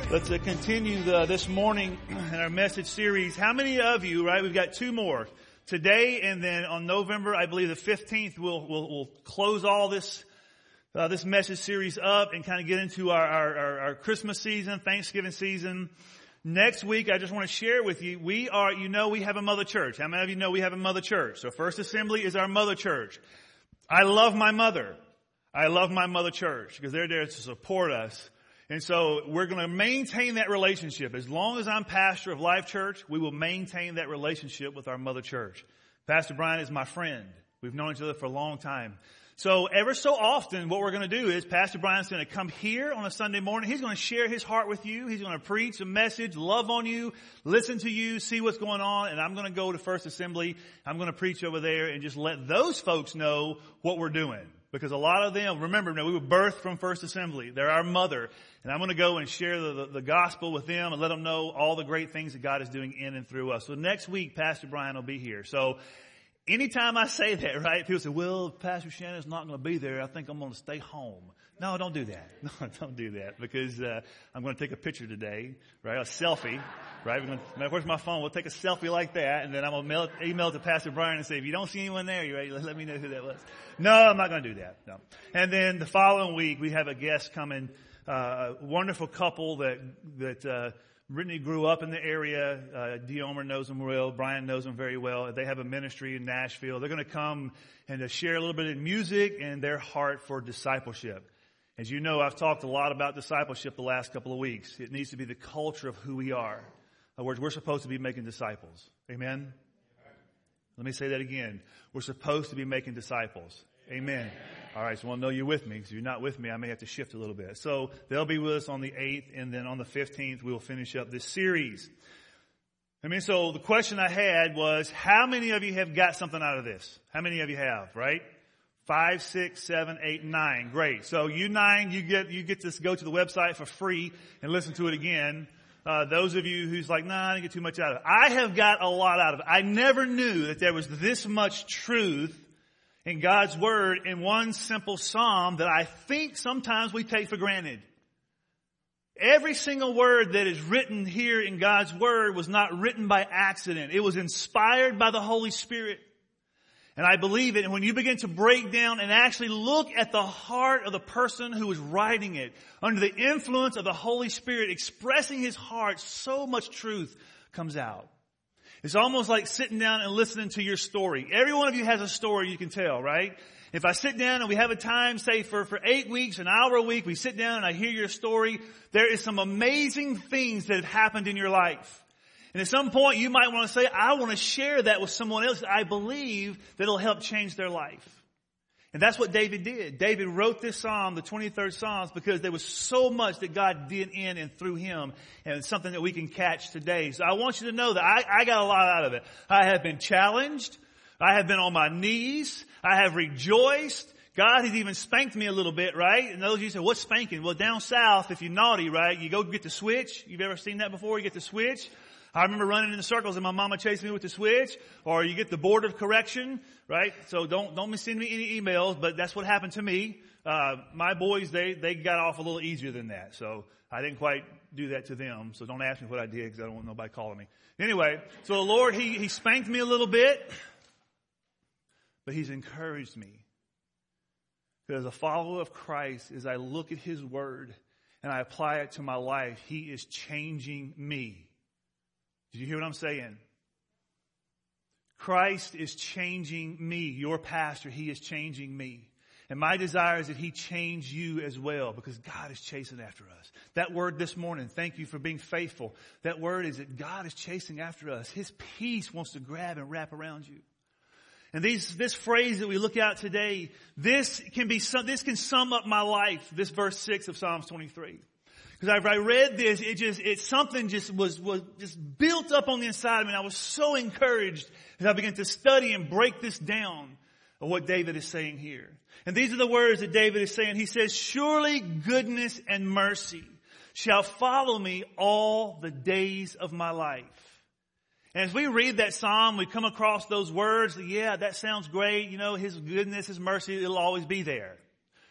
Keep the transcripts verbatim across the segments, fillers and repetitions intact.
Let's uh, continue the, this morning in our message series. How many of you, right, we've got two more. Today and then on November, I believe the fifteenth, we'll, we'll, we'll close all this, uh, this message series up and kind of get into our, our, our, our Christmas season, Thanksgiving season. Next week, I just want to share with you, we are, you know, we have a mother church. How many of you know we have a mother church? So First Assembly is our mother church. I love my mother. I love my mother church because they're there to support us. And so we're going to maintain that relationship. As long as I'm pastor of Life Church, we will maintain that relationship with our mother church. Pastor Brian is my friend. We've known each other for a long time. So ever so often, what we're going to do is Pastor Brian's going to come here on a Sunday morning. He's going to share his heart with you. He's going to preach a message, love on you, listen to you, see what's going on. And I'm going to go to First Assembly. I'm going to preach over there and just let those folks know what we're doing. Because a lot of them, remember, we were birthed from First Assembly. They're our mother. And I'm going to go and share the, the, the gospel with them and let them know all the great things that God is doing in and through us. So next week, Pastor Brian will be here. So anytime I say that, right, people say, well, Pastor Shannon's not going to be there. I think I'm going to stay home. No, don't do that. No, don't do that because uh, I'm going to take a picture today, right, a selfie, right? We're going to, where's my phone? We'll take a selfie like that, and then I'm going to mail, email it to Pastor Brian and say, if you don't see anyone there, you right, let me know who that was. No, I'm not going to do that. No. And then the following week, we have a guest coming, uh, a wonderful couple that that uh, Brittany grew up in the area. Uh, Deomer knows them well. Brian knows them very well. They have a ministry in Nashville. They're going to come and to share a little bit of music and their heart for discipleship. As you know, I've talked a lot about discipleship the last couple of weeks. It needs to be the culture of who we are. In other words, we're supposed to be making disciples. Amen? Let me say that again. We're supposed to be making disciples. Amen. All right, so I want to know you're with me. Because if you're not with me, I may have to shift a little bit. So they'll be with us on the eighth, and then on the fifteenth, we'll finish up this series. I mean, so the question I had was, how many of you have got something out of this? How many of you have, right? Five, six, seven, eight, nine. Great. So you nine, you get you get to go to the website for free and listen to it again. Uh, those of you who's like, nah, I didn't get too much out of it. I have got a lot out of it. I never knew that there was this much truth in God's Word in one simple psalm that I think sometimes we take for granted. Every single word that is written here in God's Word was not written by accident. It was inspired by the Holy Spirit. And I believe it. And when you begin to break down and actually look at the heart of the person who was writing it, under the influence of the Holy Spirit expressing his heart, so much truth comes out. It's almost like sitting down and listening to your story. Every one of you has a story you can tell, right? If I sit down and we have a time, say for, for eight weeks, an hour a week, we sit down and I hear your story, there is some amazing things that have happened in your life. And at some point you might want to say, I want to share that with someone else that I believe that it'll help change their life. And that's what David did. David wrote this psalm, the twenty-third Psalms, because there was so much that God did in and through him. And it's something that we can catch today. So I want you to know that I, I got a lot out of it. I have been challenged. I have been on my knees. I have rejoiced. God has even spanked me a little bit, right? And those of you say, what's spanking? Well, down south, if you're naughty, right, you go get the switch. You've ever seen that before? You get the switch. I remember running in circles and my mama chasing me with the switch, or you get the board of correction, right? So don't, don't send me any emails, but that's what happened to me. Uh, my boys, they, they got off a little easier than that. So I didn't quite do that to them. So don't ask me what I did because I don't want nobody calling me. Anyway, so the Lord, he, he spanked me a little bit, but he's encouraged me. Because as a follower of Christ, as I look at his word and I apply it to my life, he is changing me. Did you hear what I'm saying? Christ is changing me. Your pastor, he is changing me. And my desire is that he change you as well because God is chasing after us. That word this morning, thank you for being faithful. That word is that God is chasing after us. His peace wants to grab and wrap around you. And these, this phrase that we look at today, this can be some, this can sum up my life, this verse six of Psalms twenty-three. Because as I read this, it just, it, something just was, was just built up on the inside of me. And I was so encouraged as I began to study and break this down of what David is saying here. And these are the words that David is saying. He says, surely goodness and mercy shall follow me all the days of my life. And as we read that psalm, we come across those words. Yeah, that sounds great. You know, his goodness, his mercy, it'll always be there.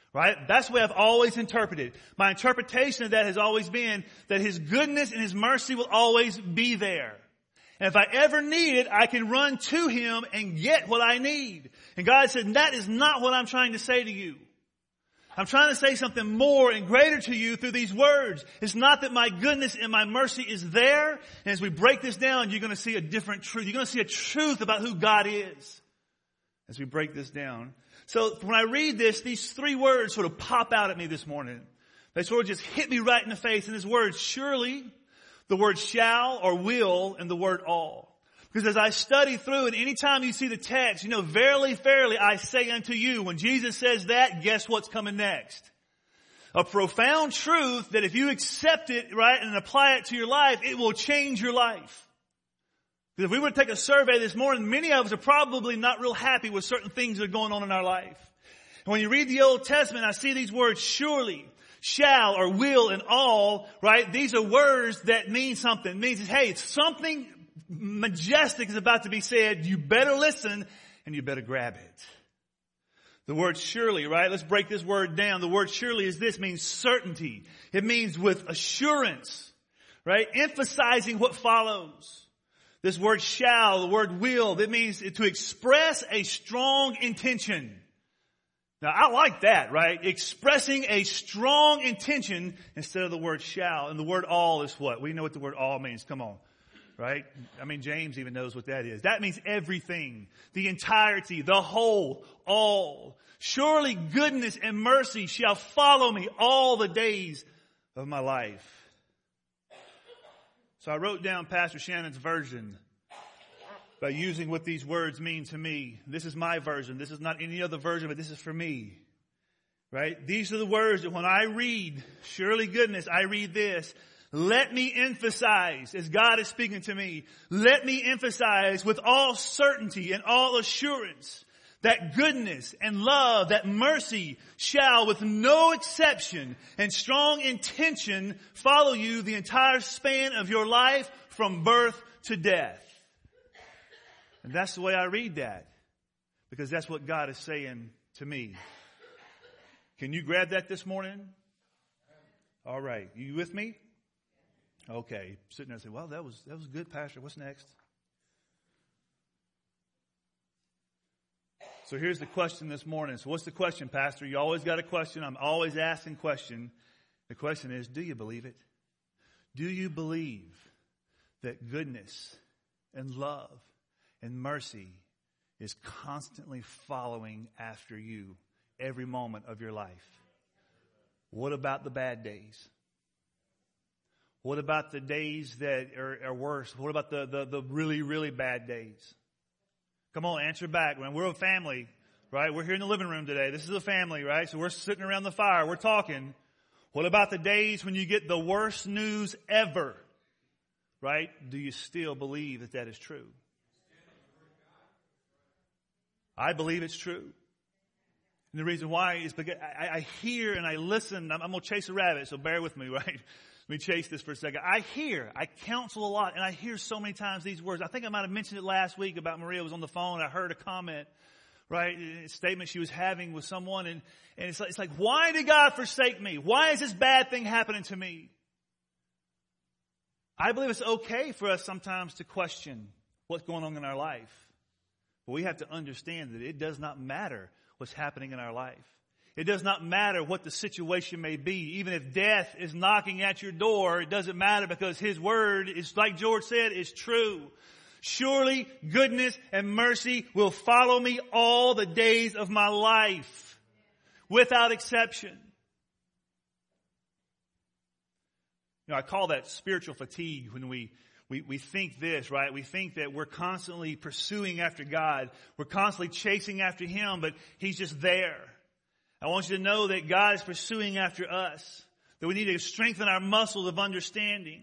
Right? That's the way I've always interpreted. My interpretation of that has always been that His goodness and His mercy will always be there. And if I ever need it, I can run to Him and get what I need. And God said, that is not what I'm trying to say to you. I'm trying to say something more and greater to you through these words. It's not that my goodness and my mercy is there. And as we break this down, you're going to see a different truth. You're going to see a truth about who God is as we break this down. So when I read this, these three words sort of pop out at me this morning. They sort of just hit me right in the face. And this word, surely, the word shall or will, and the word all. Because as I study through it, anytime you see the text, you know, verily, verily, I say unto you, when Jesus says that, guess what's coming next? A profound truth that if you accept it, right, and apply it to your life, it will change your life. Because if we were to take a survey this morning, many of us are probably not real happy with certain things that are going on in our life. And when you read the Old Testament, I see these words, surely, shall, or will, and all, right? These are words that mean something. It means, hey, something majestic is about to be said. You better listen and you better grab it. The word surely, right? Let's break this word down. The word surely is this, means certainty. It means with assurance, right? Emphasizing what follows. This word shall, the word will, that means to express a strong intention. Now, I like that, right? Expressing a strong intention instead of the word shall. And the word all is what? We know what the word all means. Come on. Right? I mean, James even knows what that is. That means everything, the entirety, the whole, all. Surely goodness and mercy shall follow me all the days of my life. So I wrote down Pastor Shannon's version by using what these words mean to me. This is my version. This is not any other version, but this is for me. Right? These are the words that when I read, surely goodness, I read this. Let me emphasize, as God is speaking to me, let me emphasize with all certainty and all assurance that goodness and love, that mercy shall with no exception and strong intention follow you the entire span of your life from birth to death. And that's the way I read that, because that's what God is saying to me. Can you grab that this morning? All right. You with me? Okay, sitting there and say, well, that was that was good, Pastor. What's next? So here's the question this morning. So what's the question, Pastor? You always got a question. I'm always asking question. The question is, do you believe it? Do you believe that goodness and love and mercy is constantly following after you every moment of your life? What about the bad days? What about the days that are, are worse? What about the, the, the really, really bad days? Come on, answer back. When we're a family, right? We're here in the living room today. This is a family, right? So we're sitting around the fire. We're talking. What about the days when you get the worst news ever? Right? Do you still believe that that is true? I believe it's true. And the reason why is because I, I hear and I listen. I'm, I'm going to chase a rabbit, so bear with me, right? Let me chase this for a second. I hear, I counsel a lot, and I hear so many times these words. I think I might have mentioned it last week about Maria was on the phone. I heard a comment, right, a statement she was having with someone, and, and it's, like, it's like, why did God forsake me? Why is this bad thing happening to me? I believe it's okay for us sometimes to question what's going on in our life. But we have to understand that it does not matter what's happening in our life. It does not matter what the situation may be. Even if death is knocking at your door, it doesn't matter, because His word is, like George said, is true. Surely goodness and mercy will follow me all the days of my life, without exception. You know, I call that spiritual fatigue when we We, we think this, right? We think that we're constantly pursuing after God. We're constantly chasing after Him, but He's just there. I want you to know that God is pursuing after us, that we need to strengthen our muscles of understanding.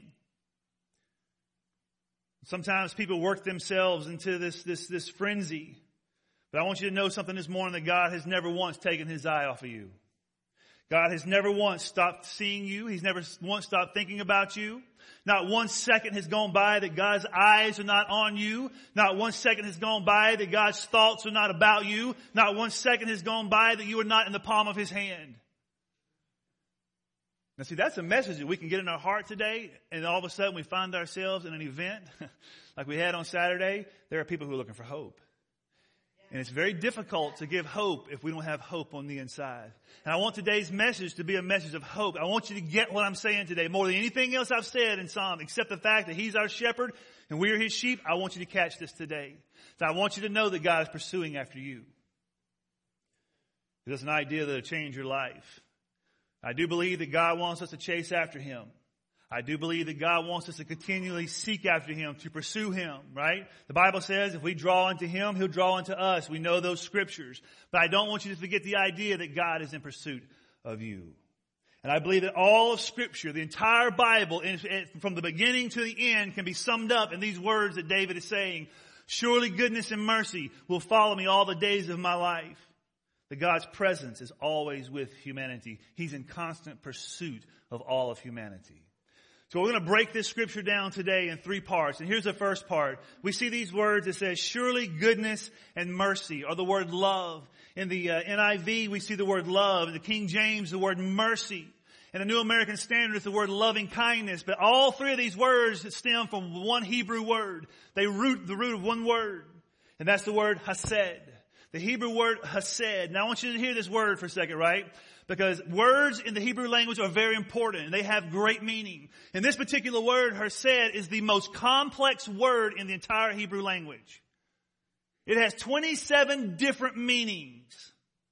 Sometimes people work themselves into this, this, this frenzy. But I want you to know something this morning, that God has never once taken His eye off of you. God has never once stopped seeing you. He's never once stopped thinking about you. Not one second has gone by that God's eyes are not on you. Not one second has gone by that God's thoughts are not about you. Not one second has gone by that you are not in the palm of His hand. Now see, that's a message that we can get in our heart today, and all of a sudden we find ourselves in an event like we had on Saturday. There are people who are looking for hope. And it's very difficult to give hope if we don't have hope on the inside. And I want today's message to be a message of hope. I want you to get what I'm saying today more than anything else I've said in Psalm, except the fact that He's our shepherd and we are His sheep. I want you to catch this today. So I want you to know that God is pursuing after you. It is an idea that will change your life. I do believe that God wants us to chase after Him. I do believe that God wants us to continually seek after Him, to pursue Him, right? The Bible says if we draw unto Him, He'll draw unto us. We know those scriptures. But I don't want you to forget the idea that God is in pursuit of you. And I believe that all of Scripture, the entire Bible, from the beginning to the end, can be summed up in these words that David is saying. Surely goodness and mercy will follow me all the days of my life. That God's presence is always with humanity. He's in constant pursuit of all of humanity. So we're going to break this scripture down today in three parts. And here's the first part. We see these words. It says, surely goodness and mercy, or the word love. In the uh, N I V, we see the word love. In the King James, the word mercy. In the New American Standard, it's the word loving kindness. But all three of these words stem from one Hebrew word. They root the root of one word. And that's the word hesed. The Hebrew word hesed. Now I want you to hear this word for a second, right? Because words in the Hebrew language are very important and they have great meaning. And this particular word, hesed, is the most complex word in the entire Hebrew language. It has twenty-seven different meanings.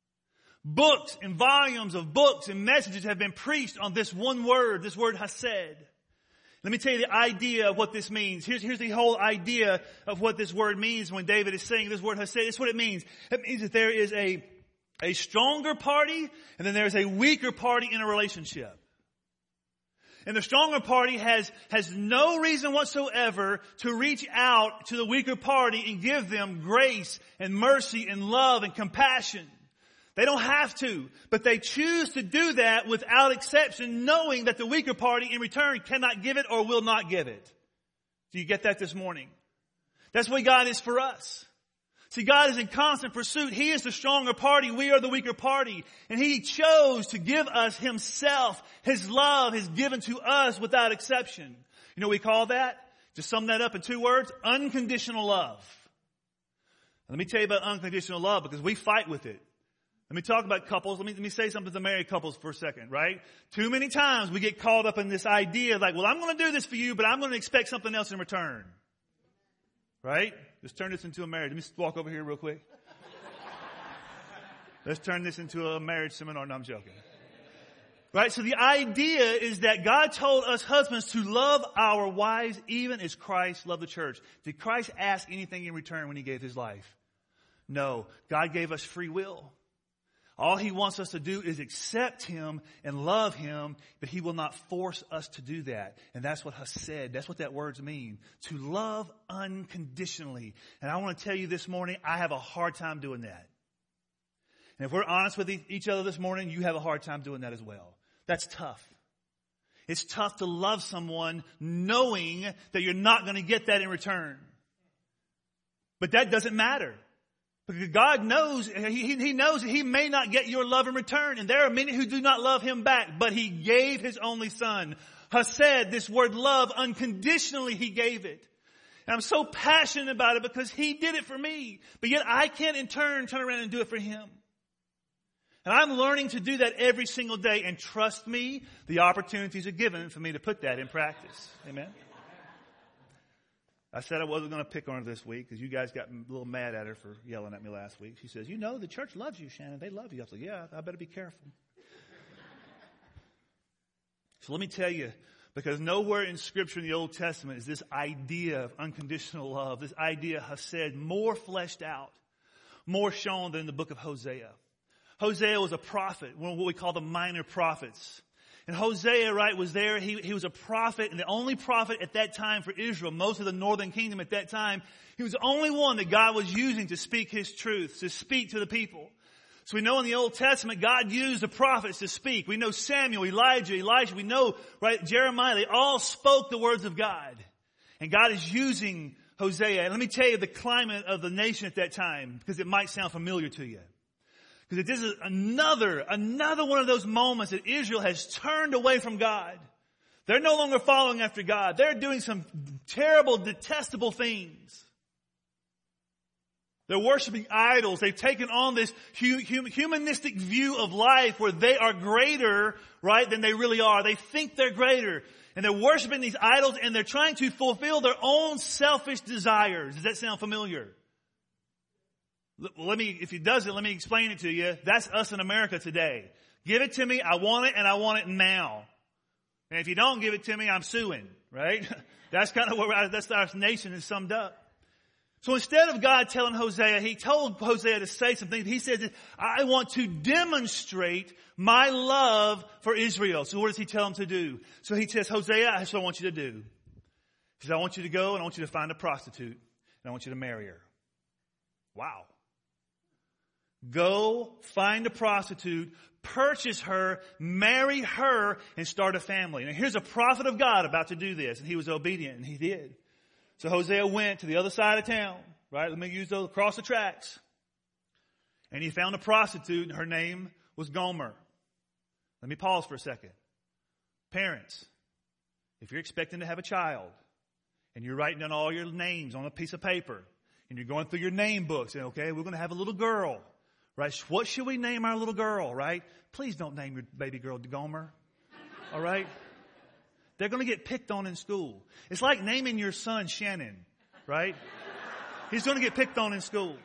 Books and volumes of books and messages have been preached on this one word, this word hesed. Let me tell you the idea of what this means. Here's, here's the whole idea of what this word means when David is saying this word hesed. It's what it means. It means that there is a, a stronger party and then there's a weaker party in a relationship. And the stronger party has, has no reason whatsoever to reach out to the weaker party and give them grace and mercy and love and compassion. They don't have to, but they choose to do that without exception, knowing that the weaker party in return cannot give it or will not give it. Do you get that this morning? That's what God is for us. See, God is in constant pursuit. He is the stronger party. We are the weaker party. And He chose to give us Himself. His love is given to us without exception. You know what we call that? To sum that up in two words, unconditional love. Let me tell you about unconditional love because we fight with it. Let me talk about couples. Let me, let me say something to married couples for a second, right? Too many times we get caught up in this idea like, well, I'm going to do this for you, but I'm going to expect something else in return. Right? Let's turn this into a marriage. Let me just walk over here real quick. Let's turn this into a marriage seminar. No, I'm joking. Right? So the idea is that God told us husbands to love our wives even as Christ loved the church. Did Christ ask anything in return when He gave His life? No. God gave us free will. All He wants us to do is accept Him and love Him, but He will not force us to do that. And that's what hesed, that's what that words mean. To love unconditionally. And I want to tell you this morning, I have a hard time doing that. And if we're honest with each other this morning, you have a hard time doing that as well. That's tough. It's tough to love someone knowing that you're not going to get that in return. But that doesn't matter. Because God knows, he, he knows that He may not get your love in return. And there are many who do not love Him back. But He gave His only Son. Hesed, this word love, unconditionally He gave it. And I'm so passionate about it because He did it for me. But yet I can't in turn turn around and do it for Him. And I'm learning to do that every single day. And trust me, the opportunities are given for me to put that in practice. Amen. I said I wasn't going to pick on her this week because you guys got a little mad at her for yelling at me last week. She says, you know, the church loves you, Shannon. They love you. I was like, yeah, I better be careful. So let me tell you, because nowhere in Scripture in the Old Testament is this idea of unconditional love, this idea hesed, more fleshed out, more shown than in the book of Hosea. Hosea was a prophet, one of what we call the minor prophets. And Hosea, right, was there. He, he was a prophet and the only prophet at that time for Israel, most of the northern kingdom at that time. He was the only one that God was using to speak His truth, to speak to the people. So we know in the Old Testament, God used the prophets to speak. We know Samuel, Elijah, Elisha. We know, right, Jeremiah. They all spoke the words of God. And God is using Hosea. And let me tell you the climate of the nation at that time, because it might sound familiar to you. Because this is another, another one of those moments that Israel has turned away from God. They're no longer following after God. They're doing some terrible, detestable things. They're worshiping idols. They've taken on this hu- hum- humanistic view of life where they are greater, right, than they really are. They think they're greater. And they're worshiping these idols and they're trying to fulfill their own selfish desires. Does that sound familiar? Let me, if it doesn't, let me explain it to you. That's us in America today. Give it to me. I want it and I want it now. And if you don't give it to me, I'm suing, right? That's kind of where that's our nation is summed up. So instead of God telling Hosea, he told Hosea to say something. He said, I want to demonstrate my love for Israel. So what does he tell him to do? So he says, Hosea, that's what I want you to do. He says, I want you to go and I want you to find a prostitute and I want you to marry her. Wow. Go find a prostitute, purchase her, marry her, and start a family. Now here's a prophet of God about to do this, and he was obedient, and he did. So Hosea went to the other side of town, right? Let me use those across the tracks. And he found a prostitute, and her name was Gomer. Let me pause for a second. Parents, if you're expecting to have a child, and you're writing down all your names on a piece of paper, and you're going through your name books, and okay, we're going to have a little girl, right? What should we name our little girl, right? Please don't name your baby girl Gomer, all right? They're going to get picked on in school. It's like naming your son Shannon, right? He's going to get picked on in school.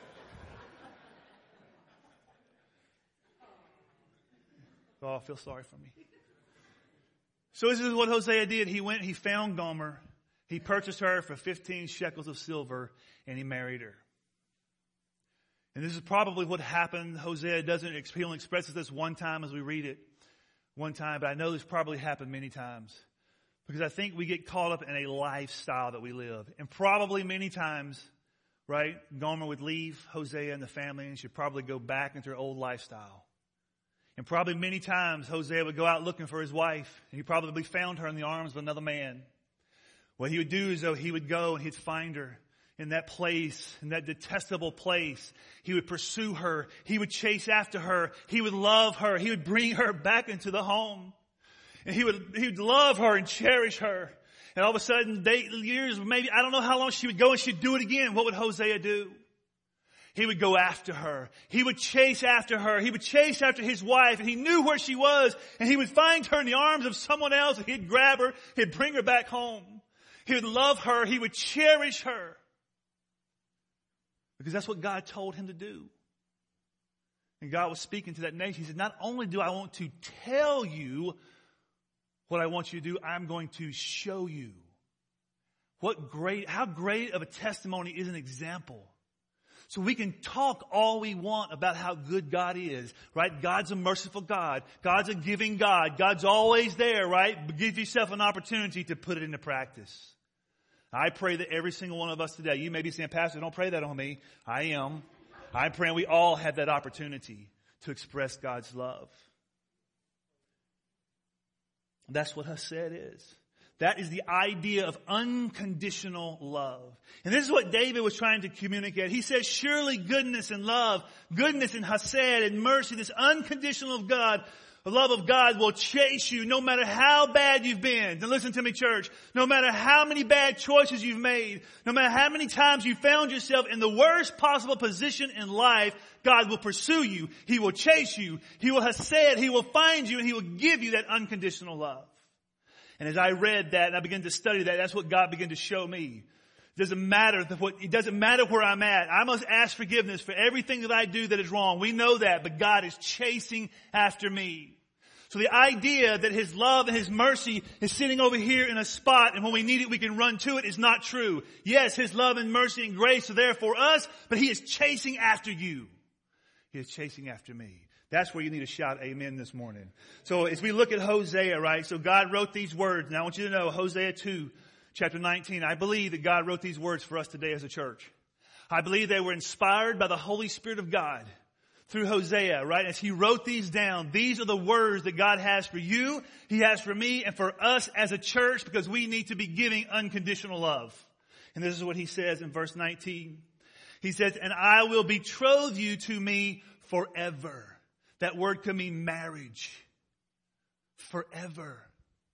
Oh, I feel sorry for me. So this is what Hosea did. He went, he found Gomer. He purchased her for fifteen shekels of silver, and he married her. And this is probably what happened. Hosea doesn't, he only expresses this one time as we read it. One time, but I know this probably happened many times. Because I think we get caught up in a lifestyle that we live. And probably many times, right, Gomer would leave Hosea and the family and she'd probably go back into her old lifestyle. And probably many times Hosea would go out looking for his wife. And he probably found her in the arms of another man. What he would do is though he would go and he'd find her in that place, in that detestable place. He would pursue her. He would chase after her. He would love her. He would bring her back into the home. And he would, he would love her and cherish her. And all of a sudden, day, years, maybe, I don't know how long she would go and she'd do it again. What would Hosea do? He would go after her. He would chase after her. He would chase after his wife. And he knew where she was. And he would find her in the arms of someone else. And he'd grab her. He'd bring her back home. He would love her. He would cherish her. Because that's what God told him to do. And God was speaking to that nation. He said, not only do I want to tell you what I want you to do, I'm going to show you. What great, how great of a testimony is an example. So we can talk all we want about how good God is, right? God's a merciful God. God's a giving God. God's always there, right? But give yourself an opportunity to put it into practice. I pray that every single one of us today, you may be saying, Pastor, don't pray that on me. I am. I'm praying we all have that opportunity to express God's love. That's what Hesed is. That is the idea of unconditional love. And this is what David was trying to communicate. He says, surely goodness and love, goodness and Hesed and mercy, this unconditional of God, the love of God will chase you no matter how bad you've been. Now listen to me, church. No matter how many bad choices you've made, no matter how many times you found yourself in the worst possible position in life, God will pursue you. He will chase you. He will have said, He will find you, and He will give you that unconditional love. And as I read that and I began to study that, that's what God began to show me. It doesn't matter what, it doesn't matter where I'm at. I must ask forgiveness for everything that I do that is wrong. We know that, but God is chasing after me. So the idea that His love and His mercy is sitting over here in a spot and when we need it we can run to it is not true. Yes, His love and mercy and grace are there for us, but He is chasing after you. He is chasing after me. That's where you need to shout amen this morning. So as we look at Hosea, right? So God wrote these words. Now I want you to know Hosea two, chapter nineteen. I believe that God wrote these words for us today as a church. I believe they were inspired by the Holy Spirit of God through Hosea, right? As he wrote these down, these are the words that God has for you, he has for me, and for us as a church, because we need to be giving unconditional love. And this is what he says in verse nineteen. He says, and I will betroth you to me forever. That word could mean marriage. Forever.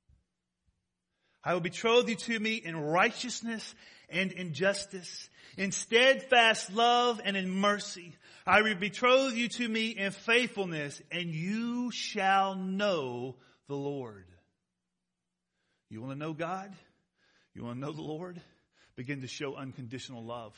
I will betroth you to me in righteousness and in justice, in steadfast love and in mercy. I will betroth you to me in faithfulness, and you shall know the Lord. You want to know God? You want to know the Lord? Begin to show unconditional love.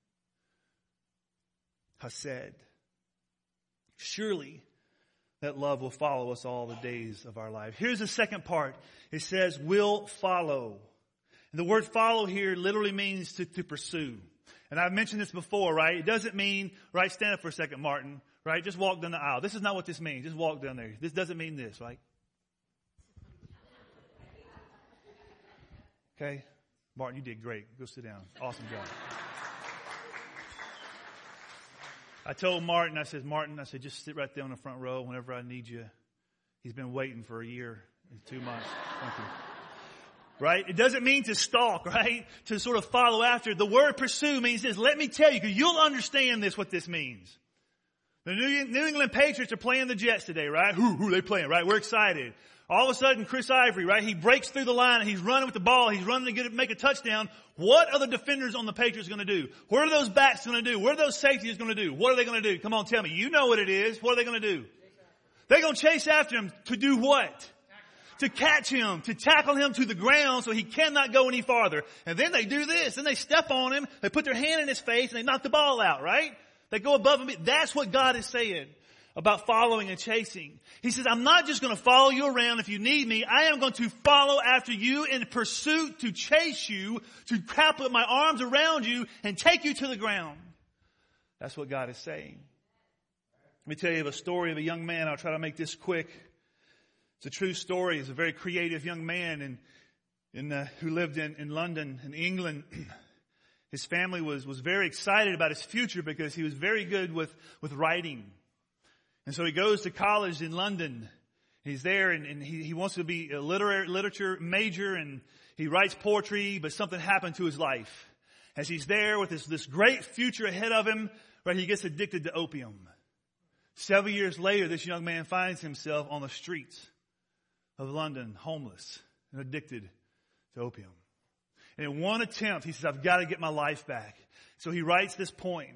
Hesed. Surely that love will follow us all the days of our life. Here's the second part. It says, will follow. And the word follow here literally means to, to pursue. And I've mentioned this before, right? It doesn't mean, right, stand up for a second, Martin, right? Just walk down the aisle. This is not what this means. Just walk down there. This doesn't mean this, right? Okay? Martin, you did great. Go sit down. Awesome job. I told Martin, I said, Martin, I said, just sit right there on the front row whenever I need you. He's been waiting for a year and two months. Thank you. Right? It doesn't mean to stalk, right? To sort of follow after. The word pursue means this. Let me tell you, because you'll understand this, what this means. The New, New England Patriots are playing the Jets today, right? Who, who are they playing, right? We're excited. All of a sudden, Chris Ivory, right? He breaks through the line and he's running with the ball. He's running to get it, make a touchdown. What are the defenders on the Patriots going to do? What are those backs going to do? What are those safeties going to do? What are they going to do? Come on, tell me. You know what it is. What are they going to do? They're going to chase after him to do what? To catch him, to tackle him to the ground so he cannot go any farther. And then they do this. Then they step on him. They put their hand in his face and they knock the ball out, right? They go above him. That's what God is saying about following and chasing. He says, I'm not just going to follow you around if you need me. I am going to follow after you in pursuit to chase you, to put my arms around you and take you to the ground. That's what God is saying. Let me tell you of a story of a young man. I'll try to make this quick. It's a true story. He's a very creative young man in, in, uh, who lived in, in London, in England. His family was, was very excited about his future because he was very good with, with writing. And so he goes to college in London. He's there and, and he, he wants to be a literary, literature major and he writes poetry, but something happened to his life. As he's there with this, this great future ahead of him, right, he gets addicted to opium. Several years later, this young man finds himself on the streets of London, homeless and addicted to opium. And in one attempt, he says, I've got to get my life back. So he writes this poem,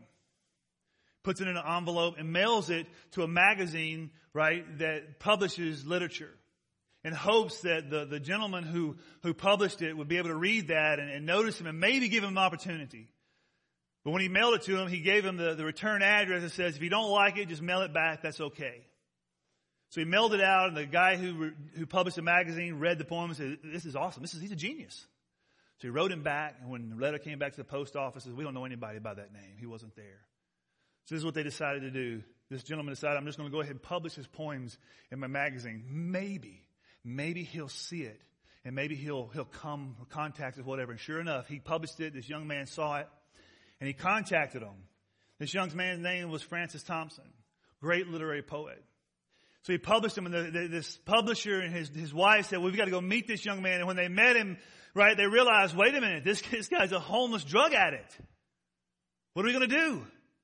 puts it in an envelope, and mails it to a magazine, right, that publishes literature in hopes that the, the gentleman who, who published it would be able to read that and, and notice him and maybe give him an opportunity. But when he mailed it to him, he gave him the, the return address that says, if you don't like it, just mail it back. That's okay. So he mailed it out, and the guy who who published the magazine read the poem and said, this is awesome. This is, he's a genius. So he wrote him back, and when the letter came back to the post office, he said, we don't know anybody by that name. He wasn't there. So this is what they decided to do. This gentleman decided, I'm just going to go ahead and publish his poems in my magazine. Maybe, maybe he'll see it, and maybe he'll he'll come, contact us, whatever. And sure enough, he published it. This young man saw it, and he contacted him. This young man's name was Francis Thompson, great literary poet. So he published him, and the, the, this publisher and his, his wife said, well, we've got to go meet this young man. And when they met him, right, they realized, wait a minute, this, this guy's a homeless drug addict. What are we going to do?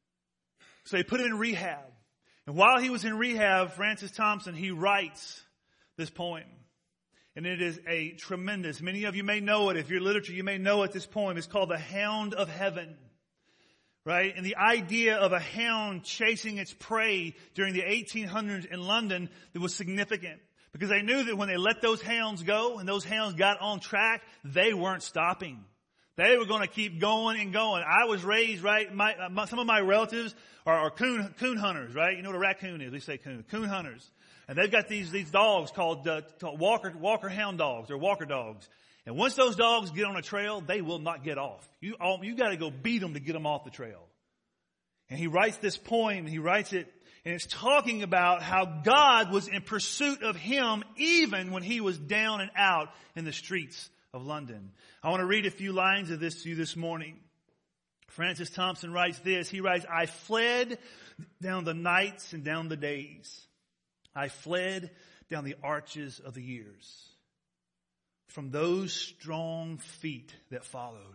So they put him in rehab. And while he was in rehab, Francis Thompson, he writes this poem. And it is a tremendous, many of you may know it. If you're literature, you may know it. This poem is called The Hound of Heaven. Right? And the idea of a hound chasing its prey during the eighteen hundreds in London, it was significant. Because they knew that when they let those hounds go and those hounds got on track, they weren't stopping. They were going to keep going and going. I was raised, right, my, my, some of my relatives are, are coon, coon hunters, right? You know what a raccoon is? We say coon. Coon hunters. And they've got these, these dogs called, uh, called Walker, Walker hound dogs or Walker dogs. And once those dogs get on a trail, they will not get off. You, you got to go beat them to get them off the trail. And he writes this poem, he writes it, and it's talking about how God was in pursuit of him even when he was down and out in the streets of London. I want to read a few lines of this to you this morning. Francis Thompson writes this. He writes, I fled down the nights and down the days. I fled down the arches of the years from those strong feet that followed,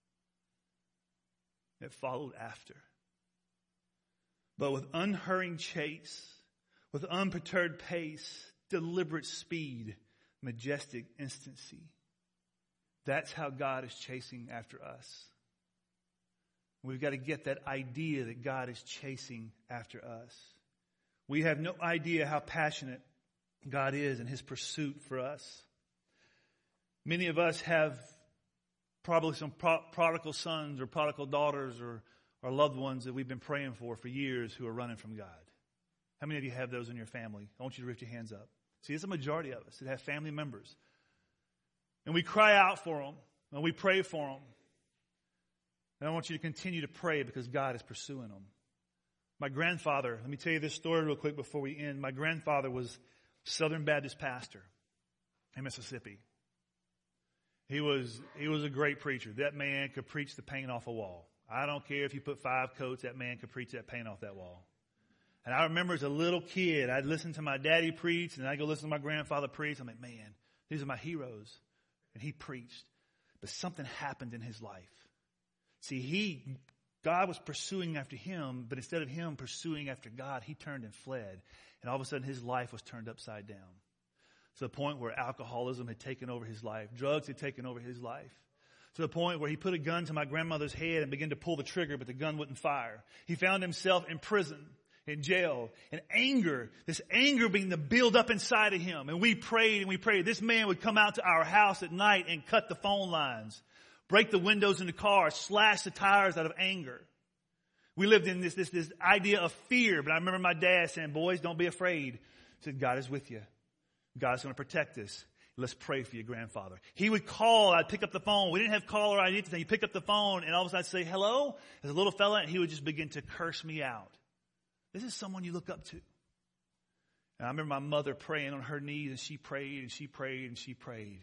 that followed after. But with unhurrying chase, with unperturbed pace, deliberate speed, majestic instancy. That's how God is chasing after us. We've got to get that idea that God is chasing after us. We have no idea how passionate God is in his pursuit for us. Many of us have probably some pro- prodigal sons or prodigal daughters or, or loved ones that we've been praying for for years who are running from God. How many of you have those in your family? I want you to lift your hands up. See, it's a majority of us that have family members. And we cry out for them, and we pray for them. And I want you to continue to pray because God is pursuing them. My grandfather, let me tell you this story real quick before we end. My grandfather was Southern Baptist pastor in Mississippi. He was, he was a great preacher. That man could preach the paint off a wall. I don't care if you put five coats, that man could preach that paint off that wall. And I remember as a little kid, I'd listen to my daddy preach, and I'd go listen to my grandfather preach. I'm like, man, these are my heroes. And he preached. But something happened in his life. See, he, God was pursuing after him, but instead of him pursuing after God, he turned and fled. And all of a sudden, his life was turned upside down. To the point where alcoholism had taken over his life. Drugs had taken over his life. To the point where he put a gun to my grandmother's head and began to pull the trigger, but the gun wouldn't fire. He found himself in prison, in jail, and anger, this anger being to build up inside of him. And we prayed and we prayed. This man would come out to our house at night and cut the phone lines, break the windows in the car, slash the tires out of anger. We lived in this, this, this idea of fear. But I remember my dad saying, boys, don't be afraid. He said, God is with you. God's going to protect us. Let's pray for your grandfather. He would call. I'd pick up the phone. We didn't have caller I D today. He'd pick up the phone, and all of a sudden I'd say, hello, as a little fella, and he would just begin to curse me out. This is someone you look up to. And I remember my mother praying on her knees, and she prayed, and she prayed, and she prayed.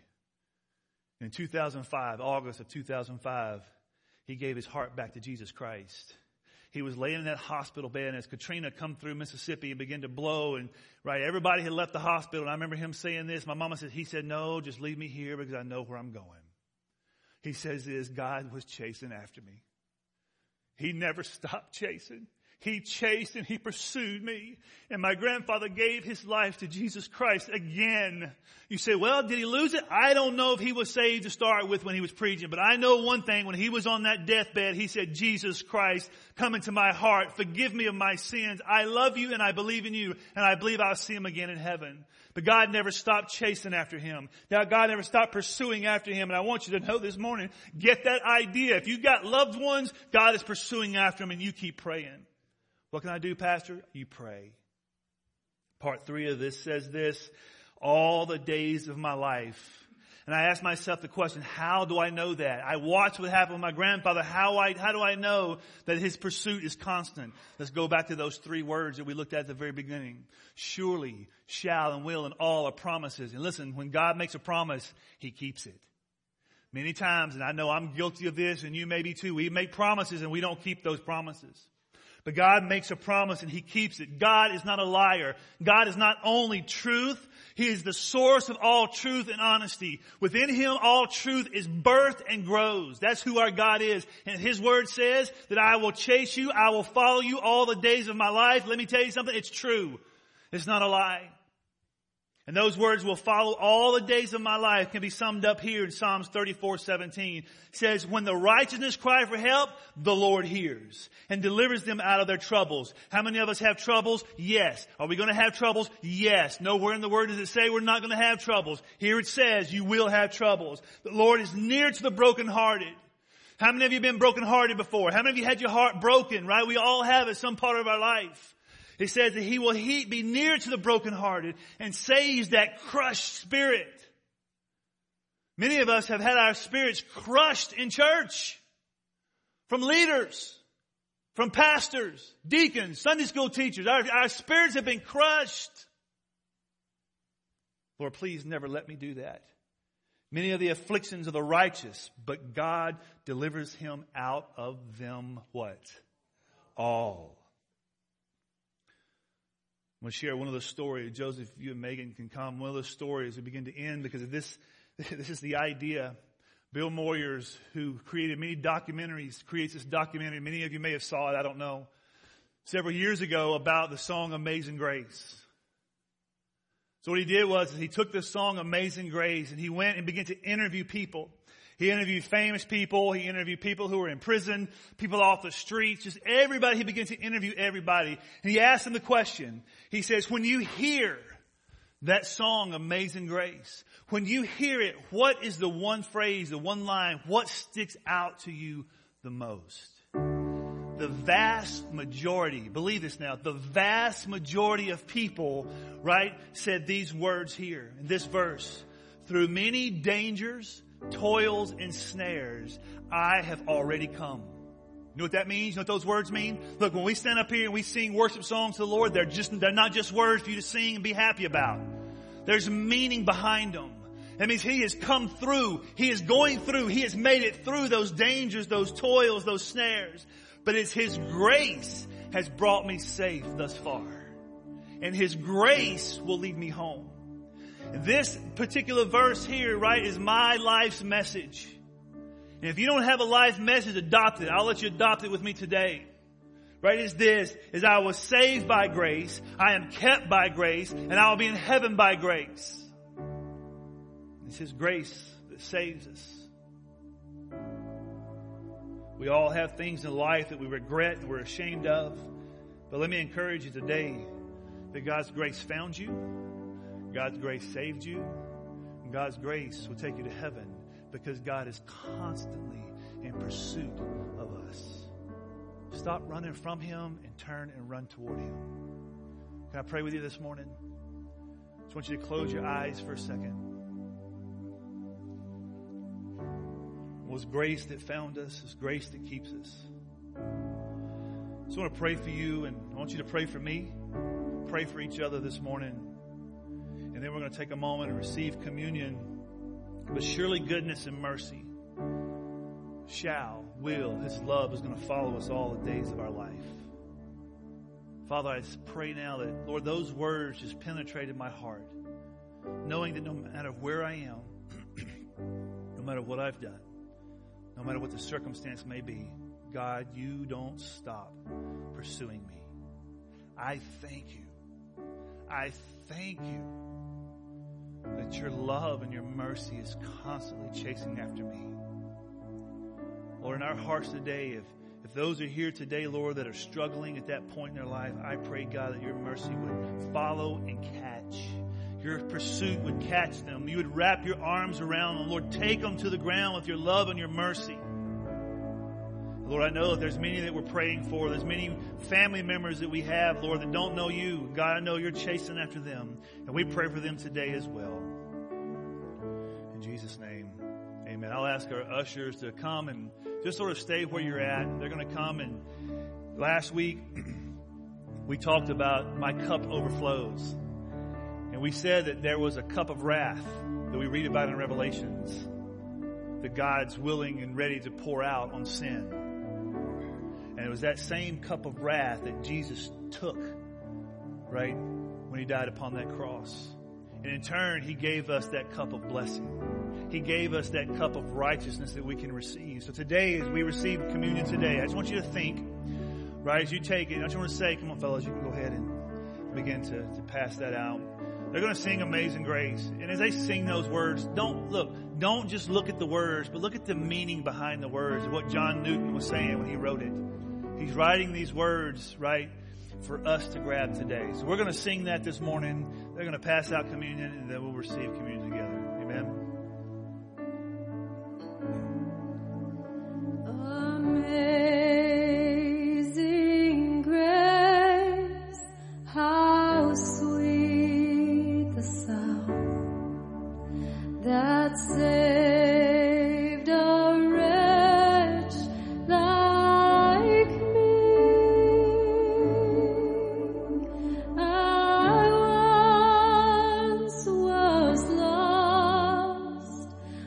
In two thousand five, August of two thousand five, he gave his heart back to Jesus Christ. He was laying in that hospital bed, and as Katrina come through Mississippi and began to blow, and right, everybody had left the hospital. And I remember him saying this. My mama said, he said, no, just leave me here because I know where I'm going. He says this, God was chasing after me. He never stopped chasing. He chased and he pursued me. And my grandfather gave his life to Jesus Christ again. You say, well, did he lose it? I don't know if he was saved to start with when he was preaching. But I know one thing. When he was on that deathbed, he said, Jesus Christ, come into my heart. Forgive me of my sins. I love you and I believe in you. And I believe I'll see him again in heaven. But God never stopped chasing after him. Now, God never stopped pursuing after him. And I want you to know this morning, get that idea. If you've got loved ones, God is pursuing after them and you keep praying. What can I do, Pastor? You pray. Part three of this says this, all the days of my life. And I asked myself the question, how do I know that? I watched what happened with my grandfather. How I, how do I know that his pursuit is constant? Let's go back to those three words that we looked at at the very beginning. Surely, shall, and will, and all are promises. And listen, when God makes a promise, he keeps it. Many times, and I know I'm guilty of this, and you may be too, we make promises and we don't keep those promises. But God makes a promise and he keeps it. God is not a liar. God is not only truth. He is the source of all truth and honesty. Within him, all truth is birthed and grows. That's who our God is. And his word says that I will chase you. I will follow you all the days of my life. Let me tell you something. It's true. It's not a lie. And those words will follow all the days of my life can be summed up here in Psalms thirty-four seventeen. It says, when the righteous cry for help, the Lord hears and delivers them out of their troubles. How many of us have troubles? Yes. Are we going to have troubles? Yes. Nowhere in the word does it say we're not going to have troubles. Here it says you will have troubles. The Lord is near to the brokenhearted. How many of you have been brokenhearted before? How many of you had your heart broken, right? We all have at some part of our life. It says that he will he be near to the brokenhearted and saves that crushed spirit. Many of us have had our spirits crushed in church. From leaders, from pastors, deacons, Sunday school teachers. Our, our spirits have been crushed. Lord, please never let me do that. Many of the afflictions of the righteous, but God delivers him out of them what? All. I'm going to share one of those stories. Joseph, you and Megan can come. One of those stories we begin to end because of this. This is the idea. Bill Moyers, who created many documentaries, creates this documentary. Many of you may have saw it. I don't know. Several years ago about the song Amazing Grace. So what he did was he took this song Amazing Grace and he went and began to interview people. He interviewed famous people. He interviewed people who were in prison, people off the streets, just everybody. He began to interview everybody. And he asked them the question. He says, when you hear that song Amazing Grace, when you hear it, what is the one phrase, the one line, what sticks out to you the most? The vast majority, believe this now, the vast majority of people, right, said these words here in this verse. Through many dangers, toils, and snares, I have already come. You know what that means? You know what those words mean? Look, when we stand up here and we sing worship songs to the Lord, they're just, they're not just words for you to sing and be happy about. There's meaning behind them. That means He has come through. He is going through. He has made it through those dangers, those toils, those snares. But it's His grace has brought me safe thus far. And His grace will lead me home. And this particular verse here, right, is my life's message. And if you don't have a life message, adopt it. I'll let you adopt it with me today. Right, is this, is I was saved by grace, I am kept by grace, and I will be in heaven by grace. It's His grace that saves us. We all have things in life that we regret and we're ashamed of. But let me encourage you today that God's grace found you, God's grace saved you, and God's grace will take you to heaven because God is constantly in pursuit of us. Stop running from Him and turn and run toward Him. Can I pray with you this morning? I just want you to close your eyes for a second. It was grace that found us. It's grace that keeps us. I just want to pray for you, and I want you to pray for me. Pray for each other this morning. And then we're going to take a moment and receive communion. But surely goodness and mercy shall, will, His love is going to follow us all the days of our life. Father, I pray now that, Lord, those words just penetrated my heart, knowing that no matter where I am, no matter what I've done, no matter what the circumstance may be, God, you don't stop pursuing me. I thank you. I thank you that your love and your mercy is constantly chasing after me. Lord, in our hearts today, if, if those are here today, Lord, that are struggling at that point in their life, I pray, God, that your mercy would follow and catch. Your pursuit would catch them. You would wrap your arms around them. Lord, take them to the ground with your love and your mercy. Lord, I know that there's many that we're praying for. There's many family members that we have, Lord, that don't know you. God, I know you're chasing after them. And we pray for them today as well. In Jesus' name, amen. I'll ask our ushers to come and just sort of stay where you're at. They're going to come. And last week, we talked about my cup overflows. And we said that there was a cup of wrath that we read about in Revelations that God's willing and ready to pour out on sin. And it was that same cup of wrath that Jesus took, right, when He died upon that cross. And in turn, He gave us that cup of blessing. He gave us that cup of righteousness that we can receive. So today, as we receive communion today, I just want you to think, right, as you take it, I just want to say, come on, fellas, you can go ahead and begin to, to pass that out. They're going to sing Amazing Grace. And as they sing those words, don't look, don't just look at the words, but look at the meaning behind the words of what John Newton was saying when he wrote it. He's writing these words, right, for us to grab today. So we're going to sing that this morning. They're going to pass out communion, and then we'll receive communion together. Amen. Amazing grace, how sweet the sound that saved a wretch like me. I once was lost,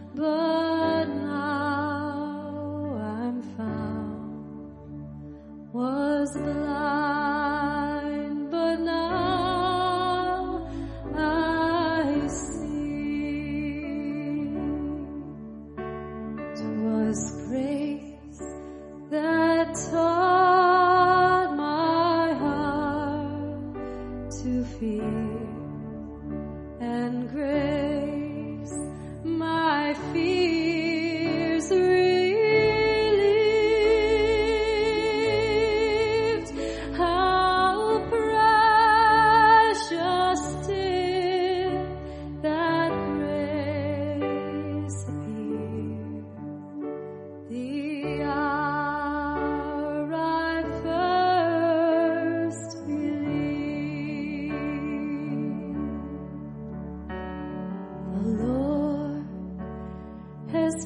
has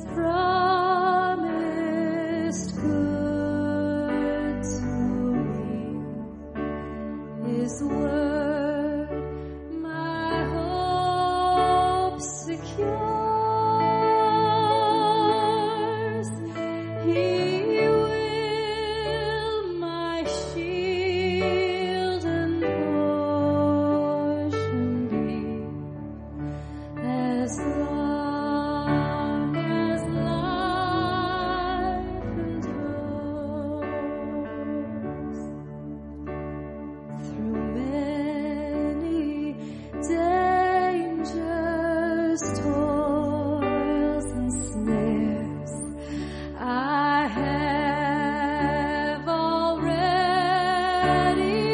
promised good to me. His word my hope secures. He will my shield and portion be, as long as life endures. Through many dangers, toils, and snares, I have already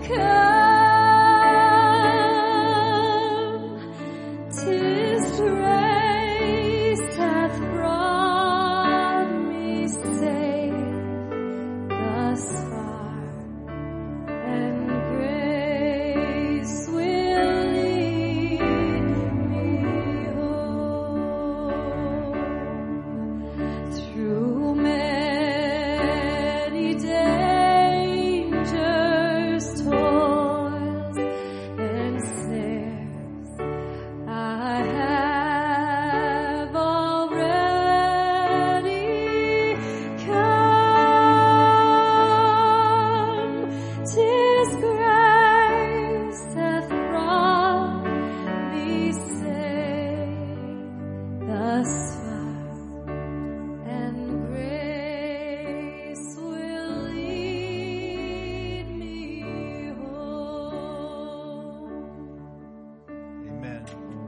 come. 'Tis grace hath brought me safe thus far, and grace will lead me home. Through many dangers, toils, and snares, I have already come. 'Tis grace hath brought me safe thus far, and grace will lead me home. Amen.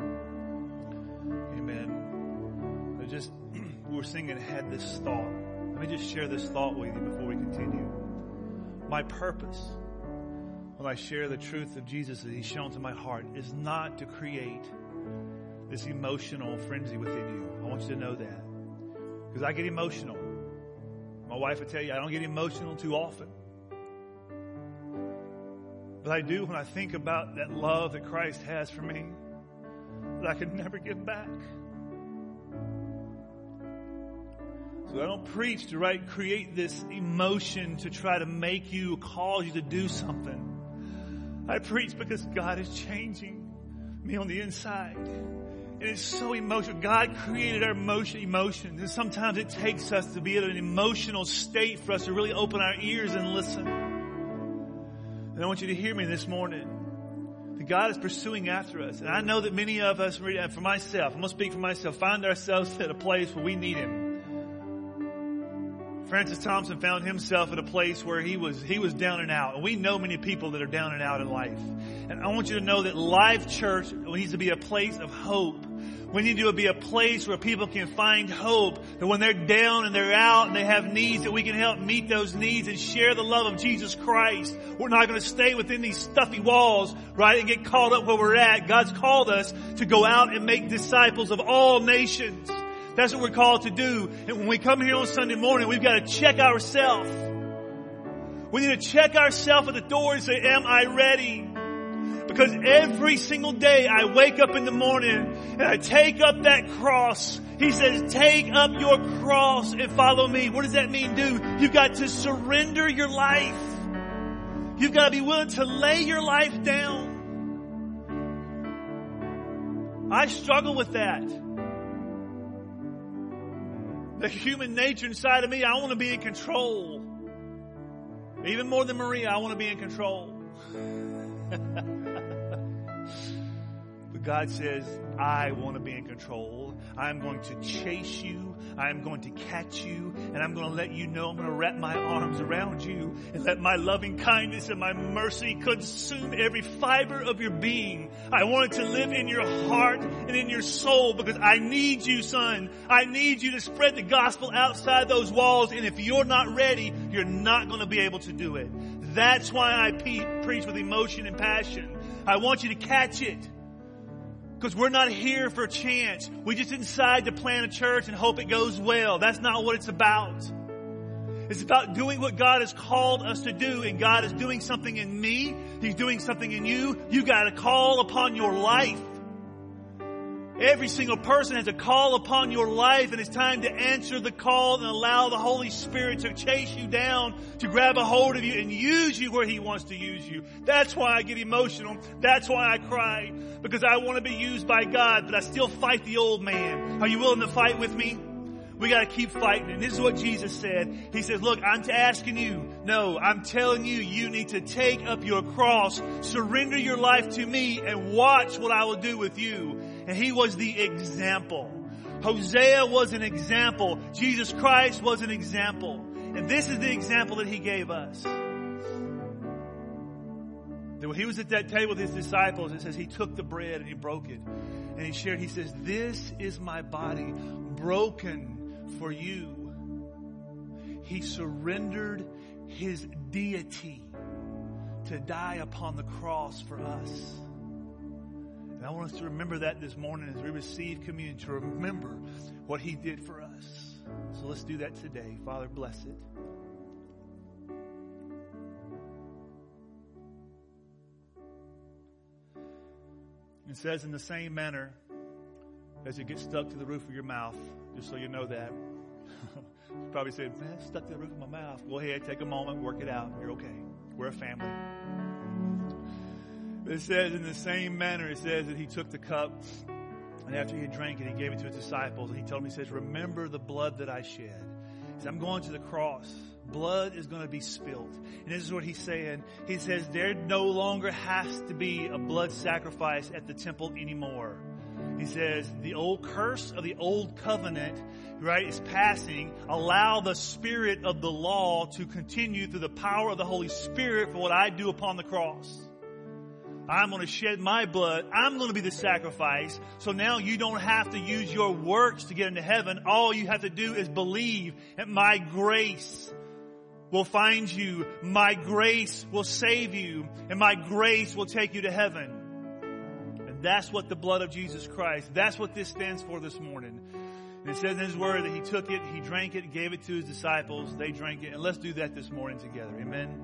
Amen. I just, we were singing, had this thought. Let me just share this thought with you before we continue. My purpose, when I share the truth of Jesus that He's shown to my heart, is not to create this emotional frenzy within you. I want you to know that. Because I get emotional. My wife would tell you, I don't get emotional too often. But I do when I think about that love that Christ has for me, that I could never give back. So I don't preach to right, create this emotion to try to make you, cause you to do something. I preach because God is changing me on the inside. And it's so emotional. God created our emotion, emotions. And sometimes it takes us to be in an emotional state for us to really open our ears and listen. And I want you to hear me this morning. That God is pursuing after us. And I know that many of us, for myself, I'm going to speak for myself, find ourselves at a place where we need Him. Francis Thompson found himself at a place where he was he was down and out. And we know many people that are down and out in life. And I want you to know that Life Church needs to be a place of hope. We need to be a place where people can find hope. That when they're down and they're out and they have needs, that we can help meet those needs and share the love of Jesus Christ. We're not going to stay within these stuffy walls, right, and get caught up where we're at. God's called us to go out and make disciples of all nations. That's what we're called to do. And when we come here on Sunday morning, we've got to check ourselves. We need to check ourselves at the door and say, am I ready? Because every single day I wake up in the morning and I take up that cross. He says, take up your cross and follow me. What does that mean, do? You've got to surrender your life. You've got to be willing to lay your life down. I struggle with that. The human nature inside of me, I want to be in control. Even more than Maria, I want to be in control. But God says, I want to be in control. I'm going to chase you. I'm going to catch you. And I'm going to let you know I'm going to wrap my arms around you and let my loving kindness and my mercy consume every fiber of your being. I want it to live in your heart and in your soul because I need you, son. I need you to spread the gospel outside those walls. And if you're not ready, you're not going to be able to do it. That's why I pe- preach with emotion and passion. I want you to catch it. Because we're not here for chance. We just decide to plant a church and hope it goes well. That's not what it's about. It's about doing what God has called us to do. And God is doing something in me. He's doing something in you. You got to call upon your life. Every single person has a call upon your life, and it's time to answer the call and allow the Holy Spirit to chase you down, to grab a hold of you and use you where He wants to use you. That's why I get emotional. That's why I cry, because I want to be used by God, but I still fight the old man. Are you willing to fight with me? We got to keep fighting. And this is what Jesus said. He says, look, I'm asking you. No, I'm telling you, you need to take up your cross, surrender your life to me, and watch what I will do with you. And He was the example. Hosea was an example. Jesus Christ was an example. And this is the example that He gave us. That when He was at that table with His disciples, it says He took the bread and He broke it. And He shared, He says, this is my body broken for you. He surrendered His deity to die upon the cross for us. And I want us to remember that this morning as we receive communion, to remember what He did for us. So let's do that today. Father, bless it. It says, in the same manner as it gets stuck to the roof of your mouth, just so you know that. You probably said, man, it's stuck to the roof of my mouth. Go ahead, take a moment, work it out. You're okay. We're a family. It says in the same manner, it says that He took the cup, and after He had drank it, He gave it to His disciples. And He told them, He says, remember the blood that I shed. He said, I'm going to the cross. Blood is going to be spilled. And this is what He's saying. He says, there no longer has to be a blood sacrifice at the temple anymore. He says, the old curse of the old covenant, right, is passing. Allow the spirit of the law to continue through the power of the Holy Spirit for what I do upon the cross. I'm going to shed my blood. I'm going to be the sacrifice. So now you don't have to use your works to get into heaven. All you have to do is believe that my grace will find you. My grace will save you. And my grace will take you to heaven. And that's what the blood of Jesus Christ, that's what this stands for this morning. And it says in His Word that He took it, He drank it, gave it to His disciples. They drank it. And let's do that this morning together. Amen.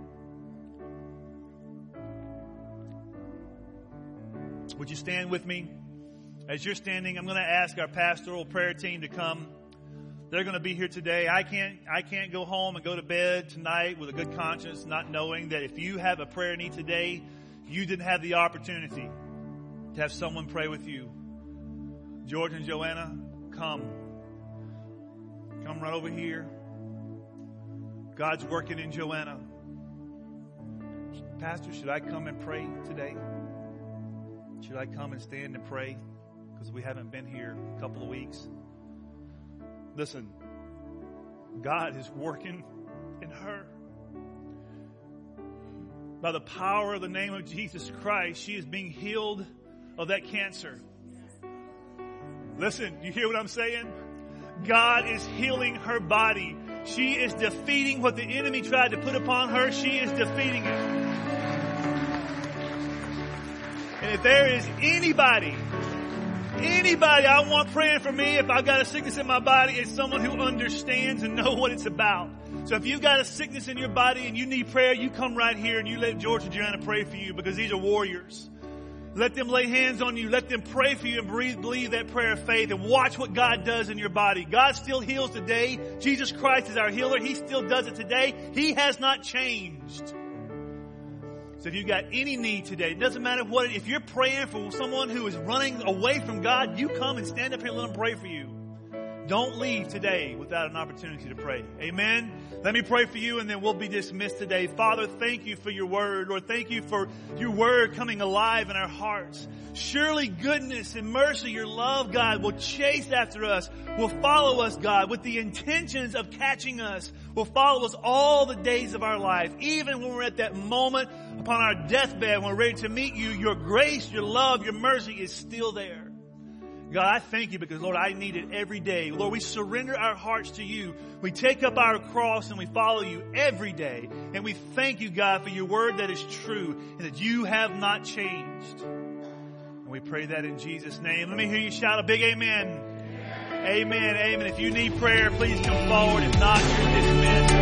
Would you stand with me? As you're standing, I'm going to ask our pastoral prayer team to come. They're going to be here today. I can't, I can't go home and go to bed tonight with a good conscience, not knowing that if you have a prayer need today, you didn't have the opportunity to have someone pray with you. George and Joanna, come. Come right over here. God's working in Joanna. Pastor, should I come and pray today? Should I come and stand and pray? Because we haven't been here a couple of weeks. Listen, God is working in her. By the power of the name of Jesus Christ, she is being healed of that cancer. Listen, you hear what I'm saying? God is healing her body. She is defeating what the enemy tried to put upon her. She is defeating it. And if there is anybody, anybody I want praying for me, if I've got a sickness in my body, it's someone who understands and knows what it's about. So if you've got a sickness in your body and you need prayer, you come right here and you let George and Joanna pray for you, because these are warriors. Let them lay hands on you. Let them pray for you and breathe, believe that prayer of faith, and watch what God does in your body. God still heals today. Jesus Christ is our healer. He still does it today. He has not changed. So if you've got any need today, it doesn't matter what, if you're praying for someone who is running away from God, you come and stand up here and let them pray for you. Don't leave today without an opportunity to pray. Amen. Let me pray for you and then we'll be dismissed today. Father, thank you for your word. Lord, thank you for your word coming alive in our hearts. Surely goodness and mercy, your love, God, will chase after us, will follow us, God, with the intentions of catching us, will follow us all the days of our life. Even when we're at that moment upon our deathbed, when we're ready to meet you, your grace, your love, your mercy is still there. God, I thank you because, Lord, I need it every day. Lord, we surrender our hearts to you. We take up our cross and we follow you every day. And we thank you, God, for your word that is true and that you have not changed. And we pray that in Jesus' name. Let me hear you shout a big amen. Amen. Amen. Amen. If you need prayer, please come forward. If not, you're dismissed.